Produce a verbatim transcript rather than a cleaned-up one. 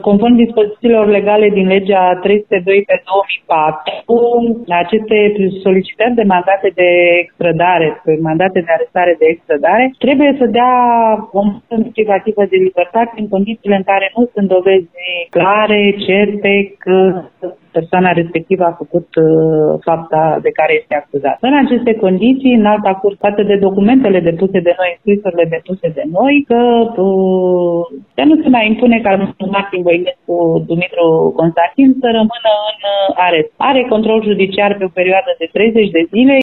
Conform dispozițiilor legale din legea trei sute doi pe două mii patru, aceste solicitări de mandate de extradare, mandate de arestare de extradare, trebuie să dea o măsură privativă de libertate în condițiile în care nu sunt dovezi clare, certe, că persoana respectivă a făcut uh, fapta de care este acuzată. În aceste condiții, în alta curte, față de documentele depuse de noi, scrisorile depuse de noi, că uh, nu se mai impune ca Martin Voinescu, Dumitru Constantin să rămână în uh, arest. Are control judiciar pe o perioadă de treizeci de zile.